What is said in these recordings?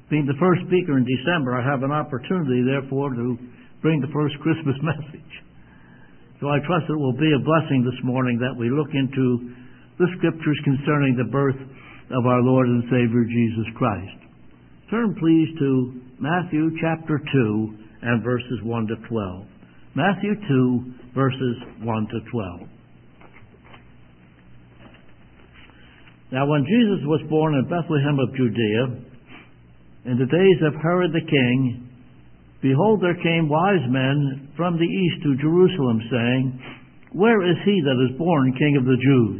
Being the first speaker in December, I have an opportunity, therefore, to bring the first Christmas message. So I trust it will be a blessing this morning that we look into the Scriptures concerning the birth of our Lord and Savior Jesus Christ. Turn, please, to Matthew chapter 2 and verses 1 to 12. Matthew 2, verses 1 to 12. Now, when Jesus was born in Bethlehem of Judea, in the days of Herod the king, behold, there came wise men from the east to Jerusalem, saying, Where is he that is born King of the Jews?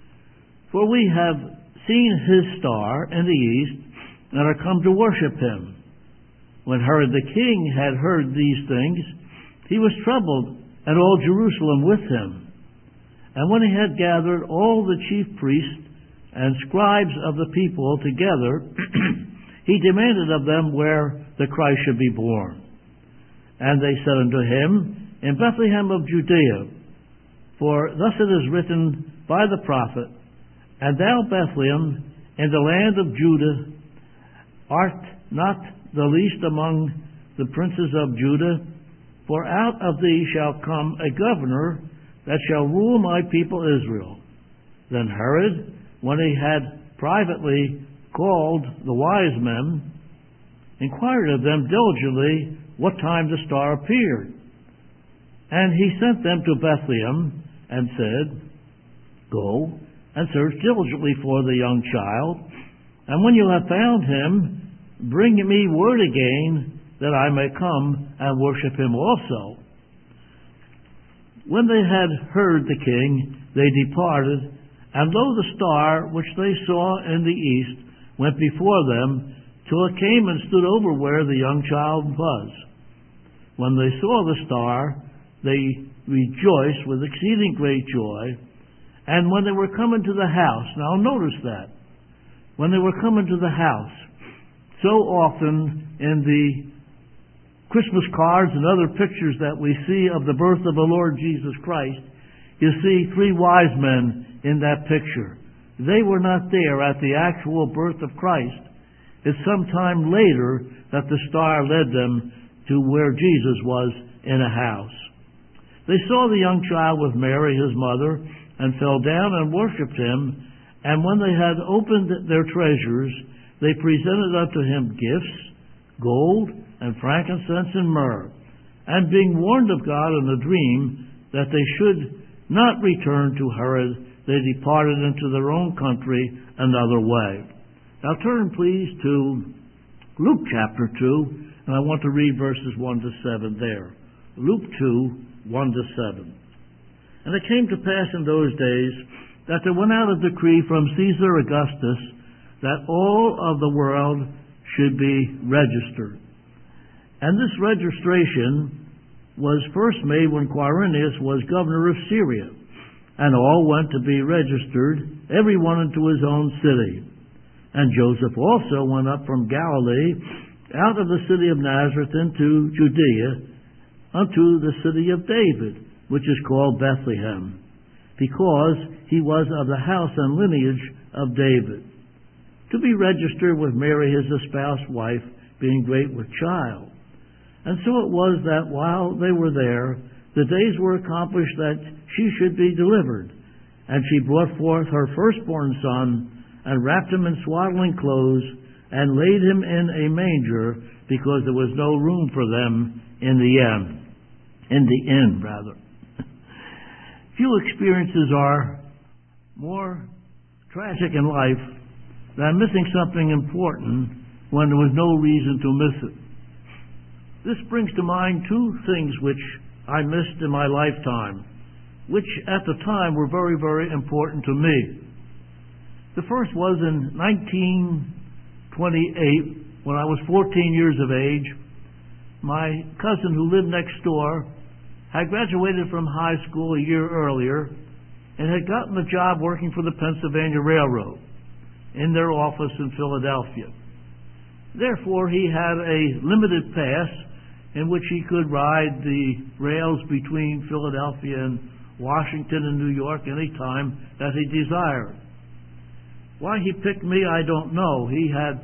For we have seen his star in the east, and are come to worship him. When Herod the king had heard these things, he was troubled, and all Jerusalem with him. And when he had gathered all the chief priests and scribes of the people together, he demanded of them where the Christ should be born. And they said unto him, In Bethlehem of Judea. For thus it is written by the prophet, And thou, Bethlehem, in the land of Judah, art not the least among the princes of Judah, for out of thee shall come a governor that shall rule my people Israel. Then Herod, when he had privately called the wise men, inquired of them diligently what time the star appeared. And he sent them to Bethlehem, and said, Go and search diligently for the young child, and when you have found him, bring me word again, that I may come and worship him also. When they had heard the king, they departed, and lo, the star which they saw in the east went before them, till it came and stood over where the young child was. When they saw the star, they rejoiced with exceeding great joy. And when they were coming to the house, now notice that, when they were coming to the house, so often in the Christmas cards and other pictures that we see of the birth of the Lord Jesus Christ, you see three wise men in that picture. They were not there at the actual birth of Christ. It's sometime later that the star led them to where Jesus was in a house. They saw the young child with Mary, his mother, and fell down and worshipped him. And when they had opened their treasures, they presented unto him gifts, gold, and frankincense, and myrrh. And being warned of God in a dream that they should not return to Herod, they departed into their own country another way. Now turn, please, to Luke chapter 2, and I want to read verses 1 to 7 there. Luke 2, 1 to 7. And it came to pass in those days that there went out a decree from Caesar Augustus that all of the world should be registered. And this registration was first made when Quirinius was governor of Syria, and all went to be registered, every one into his own city. And Joseph also went up from Galilee, out of the city of Nazareth into Judea, unto the city of David, which is called Bethlehem, because he was of the house and lineage of David, to be registered with Mary his espoused wife, being great with child. And so it was that while they were there, the days were accomplished that she should be delivered. And she brought forth her firstborn son, and wrapped him in swaddling clothes, and laid him in a manger, because there was no room for them in the inn. Few experiences are more tragic in life than missing something important when there was no reason to miss it. This brings to mind two things which I missed in my lifetime, which at the time were very, very important to me. The first was in 1928, when I was 14 years of age. My cousin who lived next door had graduated from high school a year earlier and had gotten a job working for the Pennsylvania Railroad in their office in Philadelphia. Therefore, he had a limited pass in which he could ride the rails between Philadelphia and Washington and New York any time that he desired. Why he picked me, I don't know. He had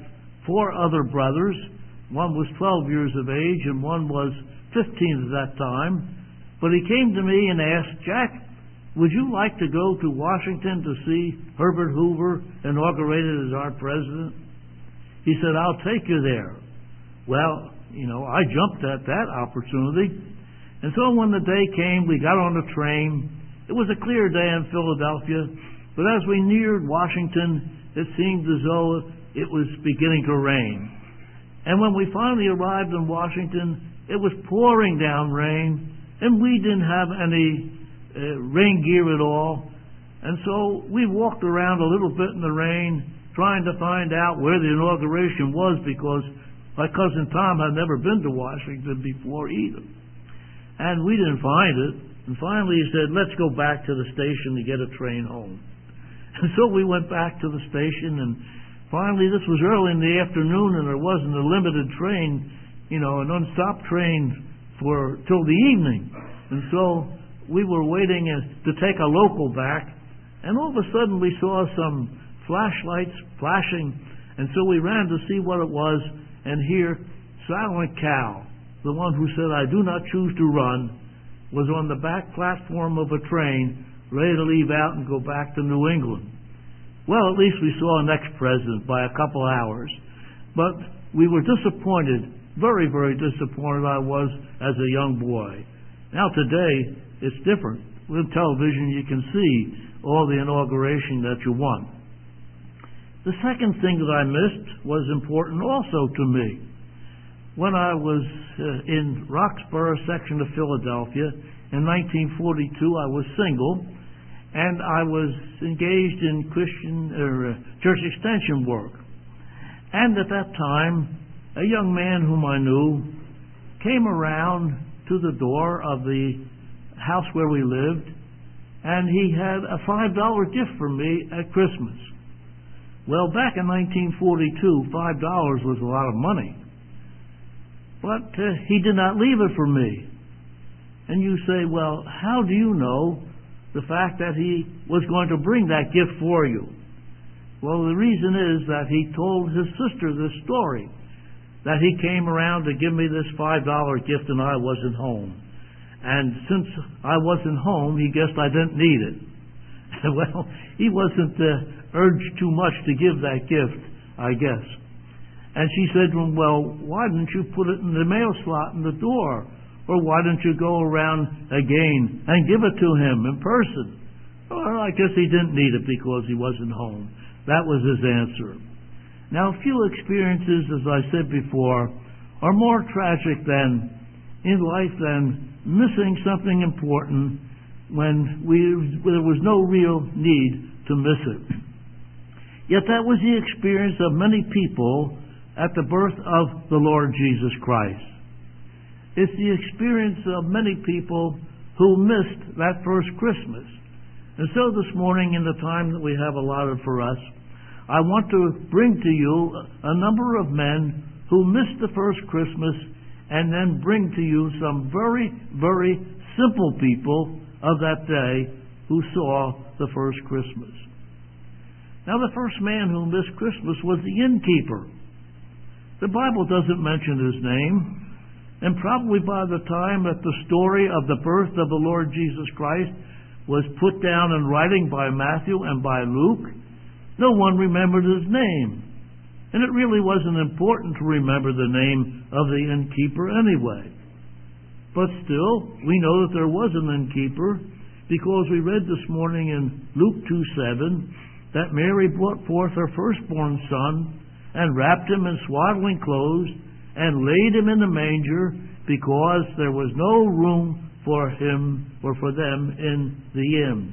4 other brothers. One was 12 years of age and one was 15 at that time. But he came to me and asked, "Jack, would you like to go to Washington to see Herbert Hoover inaugurated as our president?" He said, "I'll take you there." Well, I jumped at that opportunity. And so when the day came, we got on the train. It was a clear day in Philadelphia, but as we neared Washington, it seemed as though it was beginning to rain. And when we finally arrived in Washington, it was pouring down rain, and we didn't have any rain gear at all. And so we walked around a little bit in the rain, trying to find out where the inauguration was, because my cousin Tom had never been to Washington before either. And we didn't find it. And finally he said, "Let's go back to the station to get a train home." And so we went back to the station, and finally, this was early in the afternoon, and there wasn't a limited train, a non-stop train till the evening. And so we were waiting to take a local back, and all of a sudden we saw some flashlights flashing, and so we ran to see what it was, and here Silent Cal, the one who said, "I do not choose to run," was on the back platform of a train, ready to leave out and go back to New England. Well, at least we saw an ex-president by a couple hours. But we were disappointed, very, very disappointed I was as a young boy. Now today, it's different. With television, you can see all the inauguration that you want. The second thing that I missed was important also to me. When I was in Roxborough section of Philadelphia in 1942, I was single, and I was engaged in Christian church extension work. And at that time, a young man whom I knew came around to the door of the house where we lived, and he had a $5 gift for me at Christmas. Well, back in 1942, $5 was a lot of money. But he did not leave it for me. And you say, "Well, how do you know the fact that he was going to bring that gift for you?" Well, the reason is that he told his sister this story, that he came around to give me this $5 gift and I wasn't home. And since I wasn't home, he guessed I didn't need it. Well, he wasn't urged too much to give that gift, I guess. And she said to him, "Well, why didn't you put it in the mail slot in the door? Or why didn't you go around again and give it to him in person?" Well, I guess he didn't need it because he wasn't home. That was his answer. Now, few experiences, as I said before, are more tragic in life than missing something important when there was no real need to miss it. Yet that was the experience of many people at the birth of the Lord Jesus Christ. It's the experience of many people who missed that first Christmas. And so this morning, in the time that we have allotted for us, I want to bring to you a number of men who missed the first Christmas, and then bring to you some very, very simple people of that day who saw the first Christmas. Now, the first man who missed Christmas was the innkeeper. The Bible doesn't mention his name. And probably by the time that the story of the birth of the Lord Jesus Christ was put down in writing by Matthew and by Luke, no one remembered his name. And it really wasn't important to remember the name of the innkeeper anyway. But still, we know that there was an innkeeper, because we read this morning in Luke 2:7 that Mary brought forth her firstborn son and wrapped him in swaddling clothes and laid him in the manger, because there was no room for him or for them in the inn.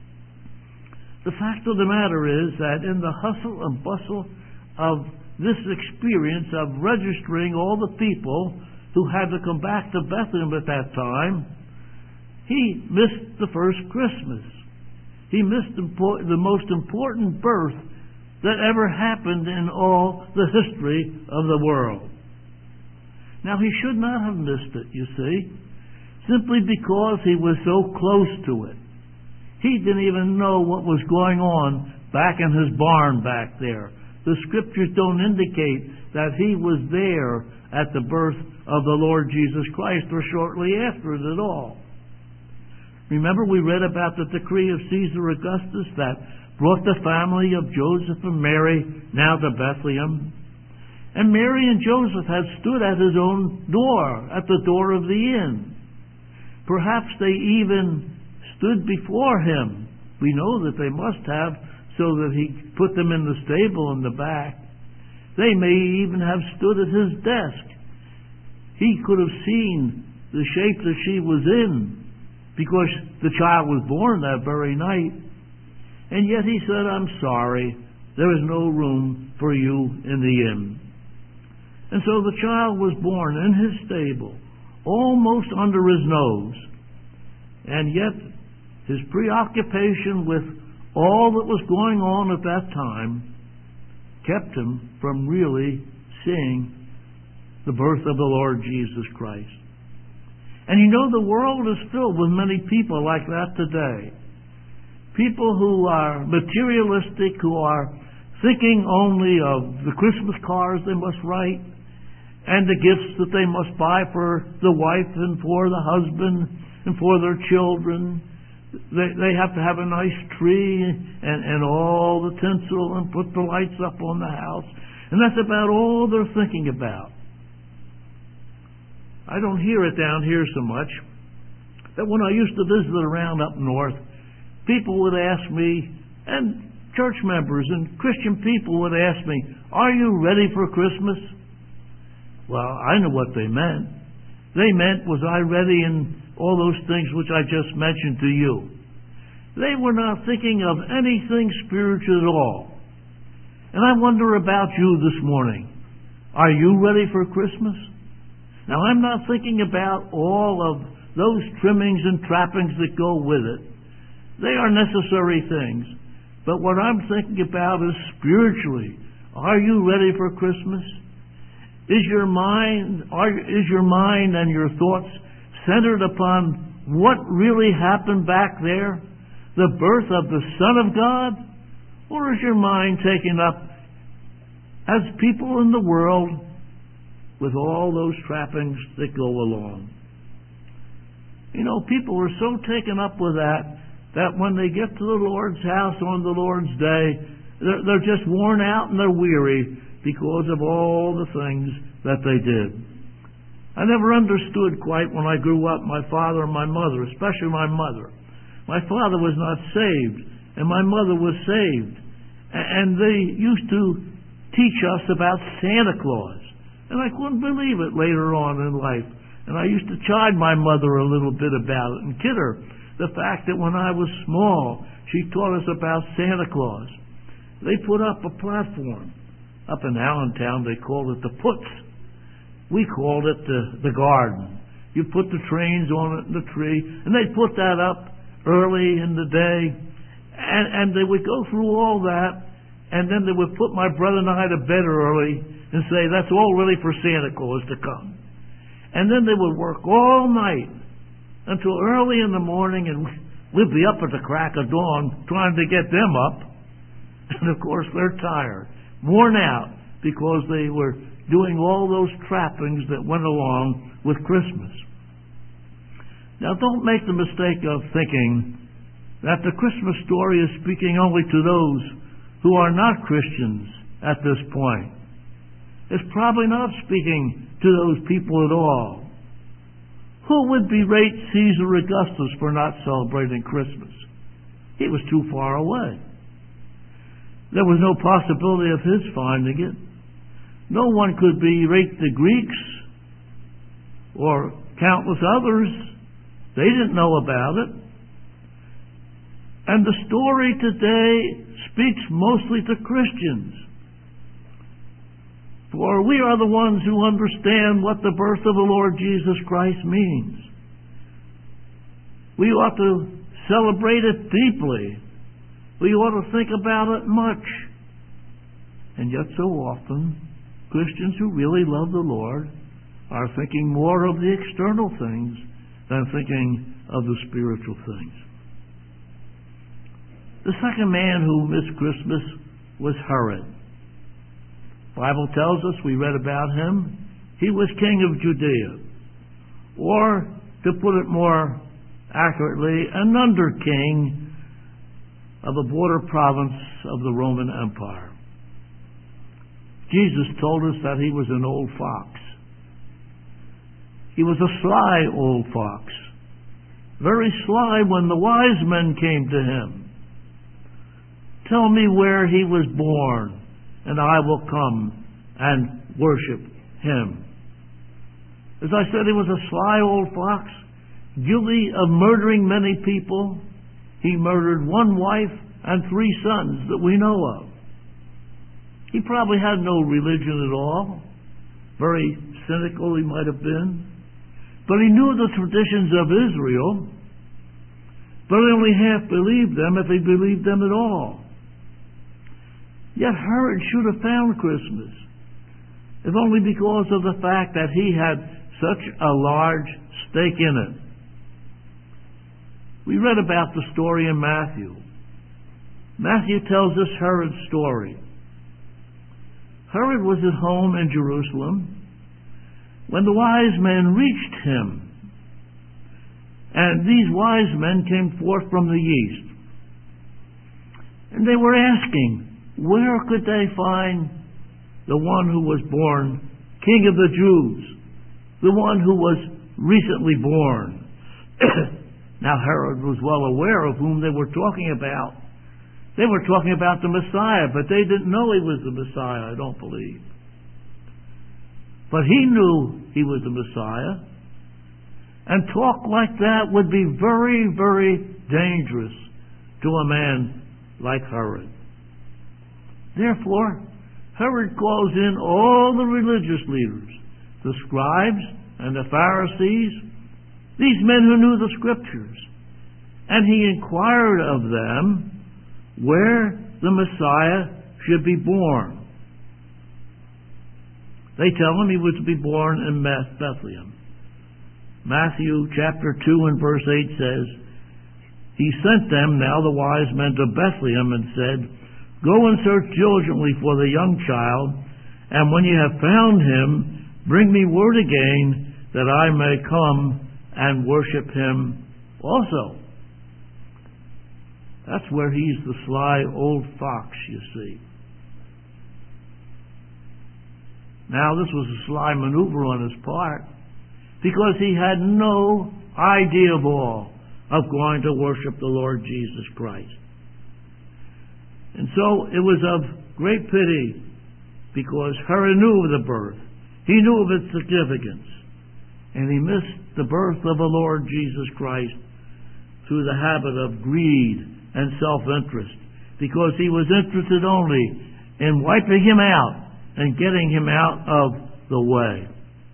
The fact of the matter is that in the hustle and bustle of this experience of registering all the people who had to come back to Bethlehem at that time, he missed the first Christmas. He missed the most important birth that ever happened in all the history of the world. Now, he should not have missed it, you see, simply because he was so close to it. He didn't even know what was going on back in his barn back there, The Scriptures don't indicate that he was there at the birth of the Lord Jesus Christ or shortly after it at all. Remember, we read about the decree of Caesar Augustus that brought the family of Joseph and Mary now to Bethlehem. And Mary and Joseph had stood at his own door, at the door of the inn. Perhaps they even stood before him. We know that they must have, so that he put them in the stable in the back. They may even have stood at his desk. He could have seen the shape that she was in, because the child was born that very night. And yet he said, "I'm sorry, there is no room for you in the inn." And so the child was born in his stable, almost under his nose. And yet his preoccupation with all that was going on at that time kept him from really seeing the birth of the Lord Jesus Christ. And you know, the world is filled with many people like that today. People who are materialistic, who are thinking only of the Christmas cards they must write and the gifts that they must buy for the wife and for the husband and for their children. They have to have a nice tree and all the tinsel and put the lights up on the house. And that's about all they're thinking about. I don't hear it down here so much, but when I used to visit around up north, people would ask me, and church members and Christian people would ask me, "Are you ready for Christmas?" Well, I know what they meant. They meant, was I ready in all those things which I just mentioned to you? They were not thinking of anything spiritual at all. And I wonder about you this morning. Are you ready for Christmas? Now, I'm not thinking about all of those trimmings and trappings that go with it. They are necessary things. But what I'm thinking about is spiritually. Are you ready for Christmas? Is your mind and your thoughts centered upon what really happened back there? The birth of the Son of God? Or is your mind taken up, as people in the world, with all those trappings that go along? You know, people are so taken up with that when they get to the Lord's house on the Lord's day, they're just worn out and they're weary because of all the things that they did. I never understood quite when I grew up my father and my mother, especially my mother. My father was not saved, and my mother was saved. And they used to teach us about Santa Claus. And I couldn't believe it later on in life. And I used to chide my mother a little bit about it and kid her. The fact that when I was small, she taught us about Santa Claus. They put up a platform. Up in Allentown, they called it the Puts. We called it the garden. You put the trains on it and the tree, and they'd put that up early in the day, and they would go through all that, and then they would put my brother and I to bed early and say, "That's all ready for Santa Claus to come." And then they would work all night until early in the morning, and we'd be up at the crack of dawn trying to get them up. And of course, they're tired, worn out, because they were doing all those trappings that went along with Christmas. Now, don't make the mistake of thinking that the Christmas story is speaking only to those who are not Christians at this point. It's probably not speaking to those people at all. Who would berate Caesar Augustus for not celebrating Christmas? He was too far away. There was no possibility of his finding it. No one could berate the Greeks or countless others. They didn't know about it. And the story today speaks mostly to Christians. For we are the ones who understand what the birth of the Lord Jesus Christ means. We ought to celebrate it deeply. We ought to think about it much. And yet so often, Christians who really love the Lord are thinking more of the external things than thinking of the spiritual things. The second man who missed Christmas was Herod. Bible tells us, we read about him, he was king of Judea. Or, to put it more accurately, an under king of a border province of the Roman Empire. Jesus told us that he was an old fox. He was a sly old fox, very sly when the wise men came to him. Tell me where he was born, and I will come and worship him. As I said, he was a sly old fox, guilty of murdering many people. He murdered one wife and 3 sons that we know of. He probably had no religion at all. Very cynical he might have been. But he knew the traditions of Israel, but he only half believed them, if he believed them at all. Yet Herod should have found Christmas, if only because of the fact that he had such a large stake in it. We read about the story in Matthew. Matthew tells us Herod's story. Herod was at home in Jerusalem when the wise men reached him. And these wise men came forth from the east. And they were asking, where could they find the one who was born King of the Jews, the one who was recently born? Now Herod was well aware of whom they were talking about. They were talking about the Messiah, but they didn't know he was the Messiah, I don't believe. But he knew he was the Messiah. And talk like that would be very, very dangerous to a man like Herod. Therefore, Herod calls in all the religious leaders, the scribes and the Pharisees, these men who knew the Scriptures. And he inquired of them where the Messiah should be born. They tell him he was to be born in Bethlehem. Matthew chapter 2 and verse 8 says, he sent them, now the wise men, to Bethlehem and said, go and search diligently for the young child, and when you have found him, bring me word again that I may come and worship him also. That's where he's the sly old fox, you see. Now, this was a sly maneuver on his part, because he had no idea at all of going to worship the Lord Jesus Christ. And so it was of great pity, because Herod knew of the birth. He knew of its significance. And he missed the birth of the Lord Jesus Christ through the habit of greed and self-interest, because he was interested only in wiping him out and getting him out of the way.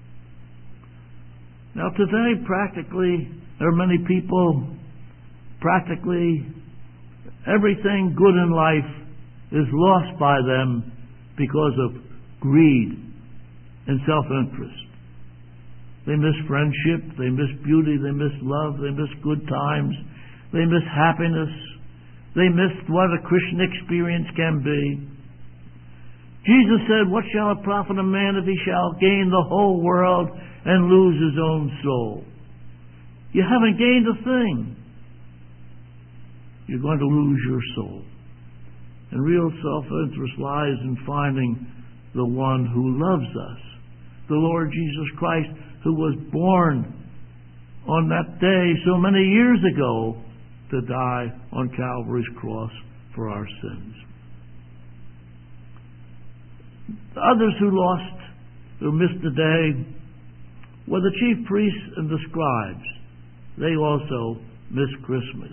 Now today, practically, there are many people, practically everything good in life is lost by them because of greed and self-interest. They miss friendship, they miss beauty, they miss love, they miss good times, they miss happiness, they miss what a Christian experience can be. Jesus said, what shall it profit a man if he shall gain the whole world and lose his own soul? You haven't gained a thing. You're going to lose your soul. And real self-interest lies in finding the one who loves us, the Lord Jesus Christ, who was born on that day so many years ago to die on Calvary's cross for our sins. The others who missed the day, were the chief priests and the scribes. They also missed Christmas.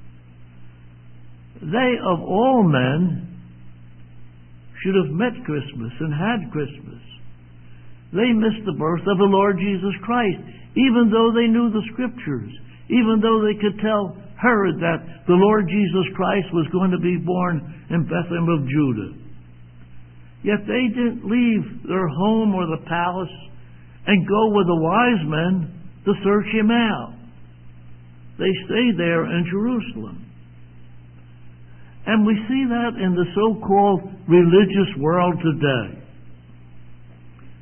They, of all men, should have met Christmas and had Christmas. They missed the birth of the Lord Jesus Christ, even though they knew the Scriptures, even though they could tell Herod that the Lord Jesus Christ was going to be born in Bethlehem of Judah. Yet they didn't leave their home or the palace and go with the wise men to search him out. They stayed there in Jerusalem. And we see that in the so-called religious world today.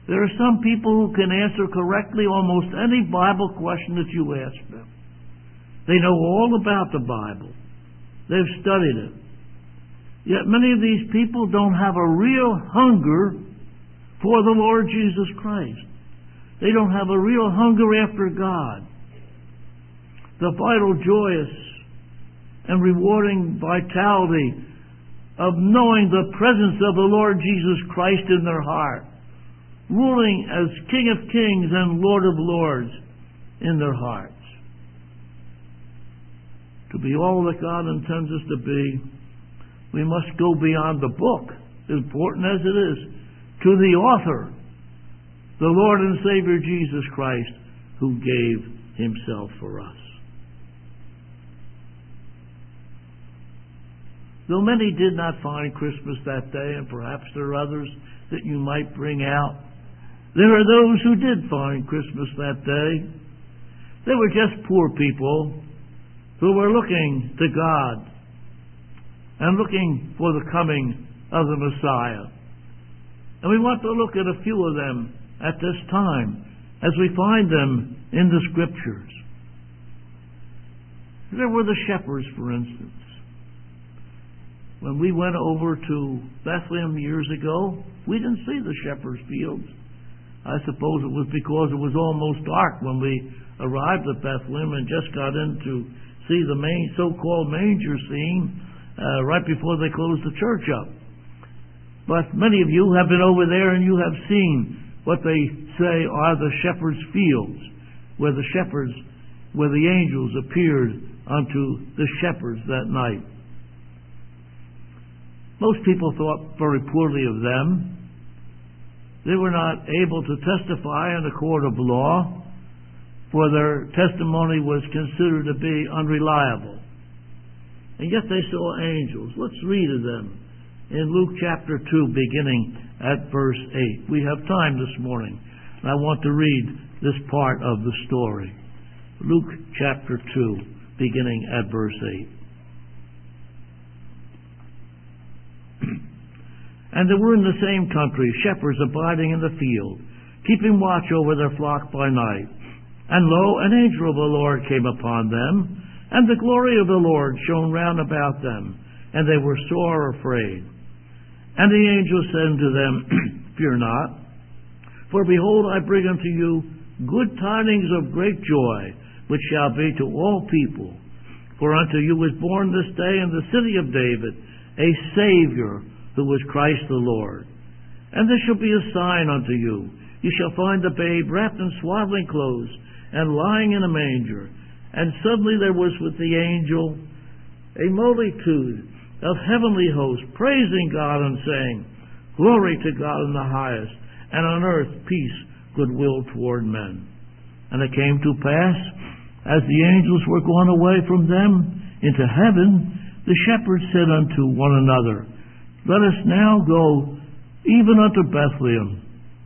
There are some people who can answer correctly almost any Bible question that you ask them. They know all about the Bible. They've studied it. Yet many of these people don't have a real hunger for the Lord Jesus Christ. They don't have a real hunger after God. The vital, joyous, and rewarding vitality of knowing the presence of the Lord Jesus Christ in their heart, ruling as King of Kings and Lord of Lords in their hearts. To be all that God intends us to be, we must go beyond the book, important as it is, to the author, the Lord and Savior Jesus Christ, who gave himself for us. Though many did not find Christmas that day, and perhaps there are others that you might bring out, there are those who did find Christmas that day. They were just poor people who were looking to God and looking for the coming of the Messiah. And we want to look at a few of them at this time as we find them in the Scriptures. There were the shepherds, for instance. When we went over to Bethlehem years ago, we didn't see the shepherds' fields. I suppose it was because it was almost dark when we arrived at Bethlehem and just got in to see the so-called manger scene right before they closed the church up. But many of you have been over there and you have seen what they say are the shepherds' fields, where the angels appeared unto the shepherds that night. Most people thought very poorly of them. They were not able to testify in a court of law, for their testimony was considered to be unreliable. And yet they saw angels. Let's read of them in Luke chapter 2, beginning at verse 8. We have time this morning, and I want to read this part of the story. Luke chapter 2, beginning at verse 8. And there were in the same country shepherds abiding in the field, keeping watch over their flock by night. And lo, an angel of the Lord came upon them, and the glory of the Lord shone round about them, and they were sore afraid. And the angel said unto them, Fear not, for behold, I bring unto you good tidings of great joy, which shall be to all people. For unto you is born this day in the city of David a Savior, who was Christ the Lord. And this shall be a sign unto you. You shall find the babe wrapped in swaddling clothes, and lying in a manger. And suddenly there was with the angel a multitude of heavenly hosts, praising God and saying, Glory to God in the highest, and on earth peace, goodwill toward men. And it came to pass, as the angels were gone away from them into heaven, the shepherds said unto one another, Let us now go even unto Bethlehem,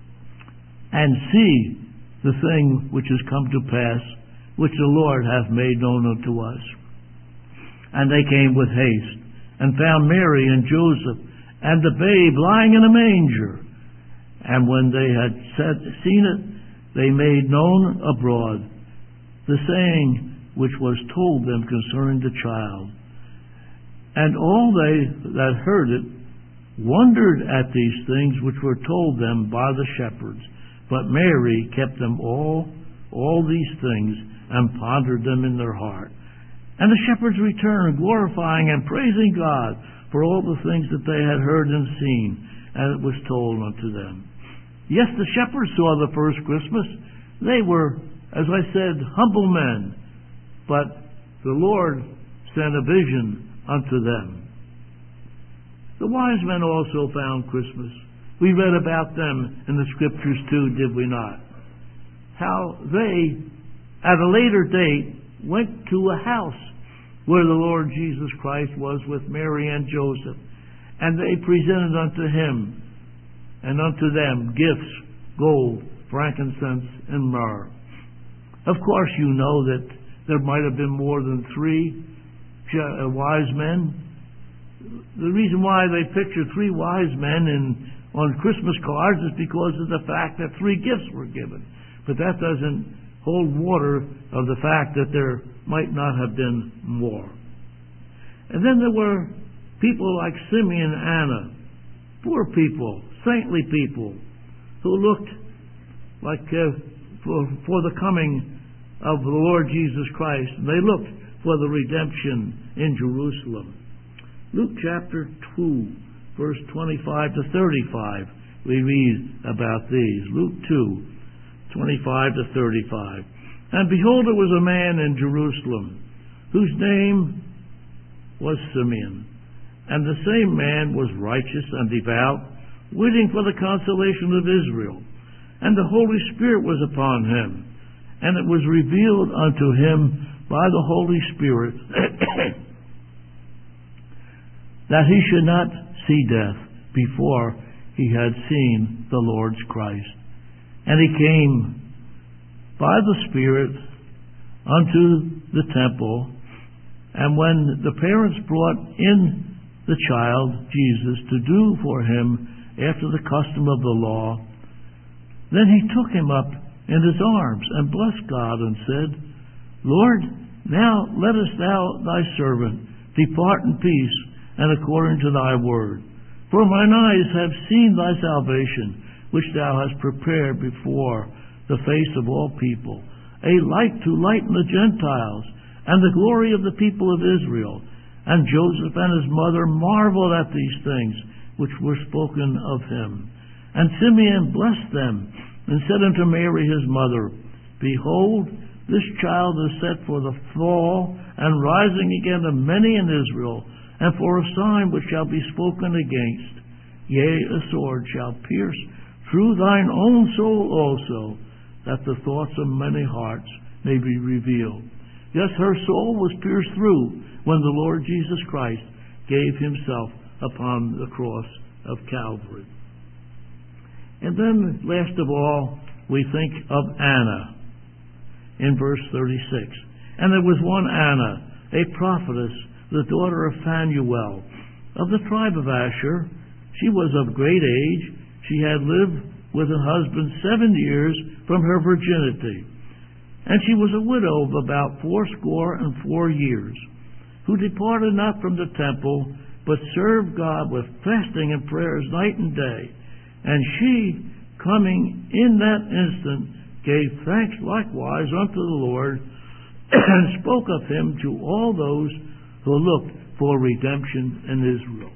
and see the thing which is come to pass, which the Lord hath made known unto us. And they came with haste, and found Mary and Joseph, and the babe lying in a manger. And when they had seen it, they made known abroad the saying which was told them concerning the child. And all they that heard it wondered at these things which were told them by the shepherds. But Mary kept them all these things, and pondered them in their heart. And the shepherds returned, glorifying and praising God for all the things that they had heard and seen, as it was told unto them. Yes, the shepherds saw the first Christmas. They were, as I said, humble men, but the Lord sent a vision unto them. The wise men also found Christmas. We read about them in the Scriptures too, did we not? How they, at a later date, went to a house where the Lord Jesus Christ was with Mary and Joseph, and they presented unto him and unto them gifts, gold, frankincense, and myrrh. Of course, you know that there might have been more than 3 wise men. The reason why they picture 3 wise men in on Christmas cards is because of the fact that 3 gifts were given. But that doesn't hold water of the fact that there might not have been more. And then there were people like Simeon and Anna, poor people, saintly people, who looked like for the coming of the Lord Jesus Christ. And they looked for the redemption in Jerusalem. Luke chapter 2, verse 25 to 35, we read about these. Luke 2, 25 to 35. And behold, there was a man in Jerusalem, whose name was Simeon. And the same man was righteous and devout, waiting for the consolation of Israel. And the Holy Spirit was upon him, and it was revealed unto him by the Holy Spirit that he should not see death before he had seen the Lord's Christ. And he came by the Spirit unto the temple, and when the parents brought in the child, Jesus, to do for him after the custom of the law, then he took him up in his arms and blessed God and said, Lord, now lettest thou thy servant depart in peace and according to thy word. For mine eyes have seen thy salvation, which thou hast prepared before the face of all people, a light to lighten the Gentiles, and the glory of the people of Israel. And Joseph and his mother marveled at these things which were spoken of him. And Simeon blessed them, and said unto Mary his mother, Behold, this child is set for the fall and rising again of many in Israel, and for a sign which shall be spoken against. Yea, a sword shall pierce through thine own soul also, that the thoughts of many hearts may be revealed. Yes, her soul was pierced through when the Lord Jesus Christ gave himself upon the cross of Calvary. And then, last of all, we think of Anna in verse 36. And there was one Anna, a prophetess, the daughter of Phanuel, of the tribe of Asher. She was of great age. She had lived with her husband 7 years from her virginity. And she was a widow of about 84 years, who departed not from the temple, but served God with fasting and prayers night and day. And she, coming in that instant, gave thanks likewise unto the Lord, and spoke of him to all those who looked for redemption in Israel.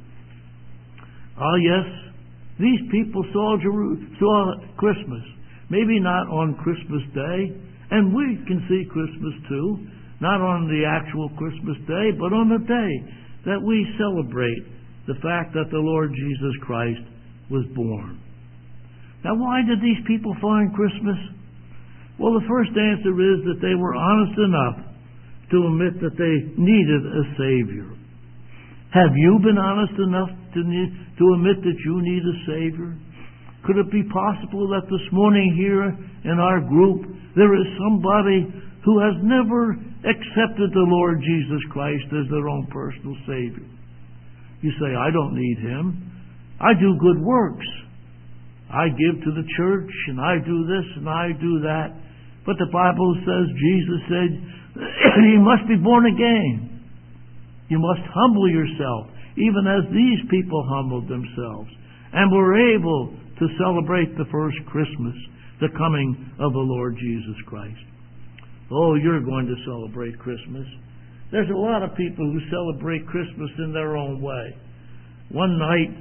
Ah, yes, these people saw Christmas. Maybe not on Christmas Day, and we can see Christmas too, not on the actual Christmas Day, but on the day that we celebrate the fact that the Lord Jesus Christ was born. Now, why did these people find Christmas? Well, the first answer is that they were honest enough to admit that they needed a Savior. Have you been honest enough to admit that you need a Savior? Could it be possible that this morning here in our group there is somebody who has never accepted the Lord Jesus Christ as their own personal Savior? You say, I don't need Him. I do good works. I give to the church, and I do this, and I do that. But the Bible says, Jesus said, you must be born again. You must humble yourself, even as these people humbled themselves, and were able to celebrate the first Christmas, the coming of the Lord Jesus Christ. Oh, you're going to celebrate Christmas. There's a lot of people who celebrate Christmas in their own way. One night,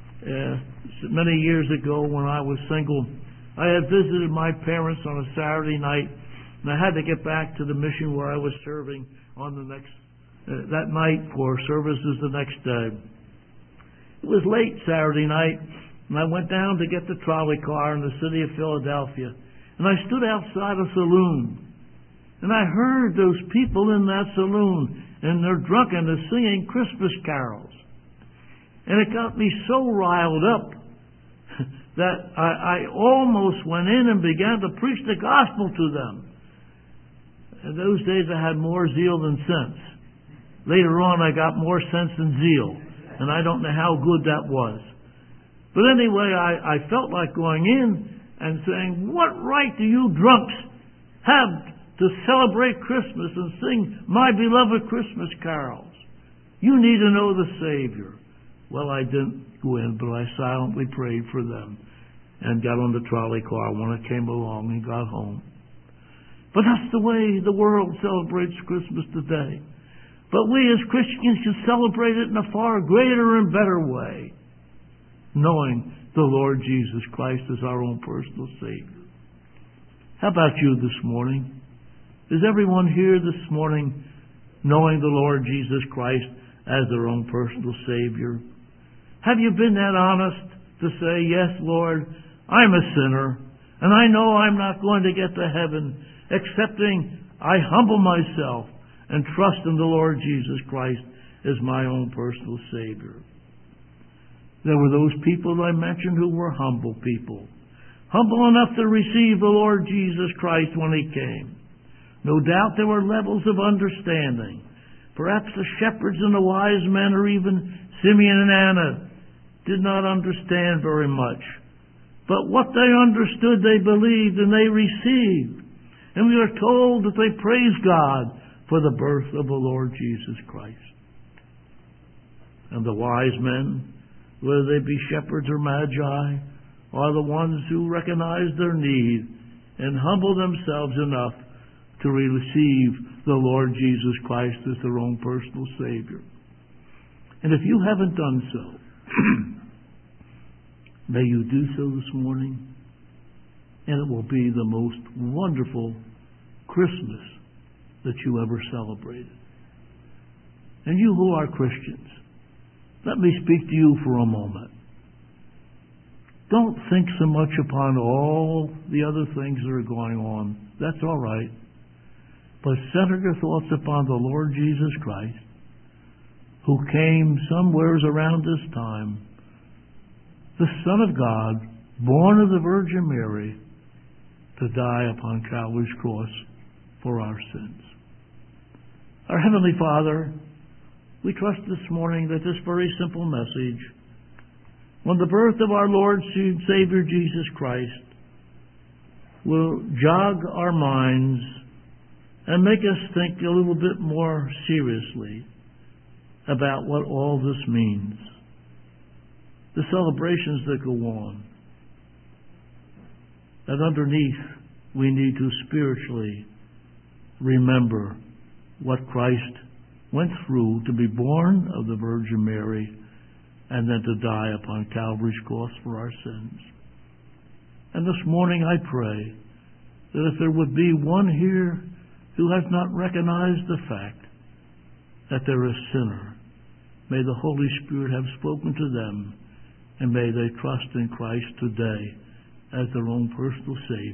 many years ago when I was single, I had visited my parents on a Saturday night, and I had to get back to the mission where I was serving on that night for services the next day. It was late Saturday night, and I went down to get the trolley car in the city of Philadelphia, and I stood outside a saloon, and I heard those people in that saloon, and their drunkenness singing Christmas carols. And it got me so riled up that I almost went in and began to preach the gospel to them. In those days I had more zeal than sense. Later on I got more sense than zeal, and I don't know how good that was. But anyway, I felt like going in and saying, what right do you drunks have to celebrate Christmas and sing my beloved Christmas carols? You need to know the Savior. Well, I didn't go in, but I silently prayed for them and got on the trolley car when it came along and got home. But that's the way the world celebrates Christmas today. But we as Christians can celebrate it in a far greater and better way, knowing the Lord Jesus Christ as our own personal Savior. How about you this morning? Is everyone here this morning knowing the Lord Jesus Christ as their own personal Savior? Have you been that honest to say, yes, Lord, I'm a sinner, and I know I'm not going to get to heaven excepting I humble myself and trust in the Lord Jesus Christ as my own personal Savior? There were those people I mentioned who were humble people, humble enough to receive the Lord Jesus Christ when He came. No doubt there were levels of understanding. Perhaps the shepherds and the wise men, or even Simeon and Anna, did not understand very much. But what they understood, they believed and they received. And we are told that they praised God for the birth of the Lord Jesus Christ. And the wise men, whether they be shepherds or magi, are the ones who recognize their need and humble themselves enough to receive the Lord Jesus Christ as their own personal Savior. And if you haven't done so, may you do so this morning, and it will be the most wonderful Christmas that you ever celebrated. And you who are Christians, let me speak to you for a moment. Don't think so much upon all the other things that are going on. That's all right. But center your thoughts upon the Lord Jesus Christ, who came somewheres around this time, the Son of God, born of the Virgin Mary, to die upon Calvary's cross for our sins. Our Heavenly Father, we trust this morning that this very simple message, on the birth of our Lord and Savior Jesus Christ, will jog our minds and make us think a little bit more seriously about what all this means. The celebrations that go on. And underneath, we need to spiritually remember what Christ went through to be born of the Virgin Mary and then to die upon Calvary's cross for our sins. And this morning I pray that if there would be one here who has not recognized the fact that they're a sinner, may the Holy Spirit have spoken to them, and may they trust in Christ today as their own personal Savior.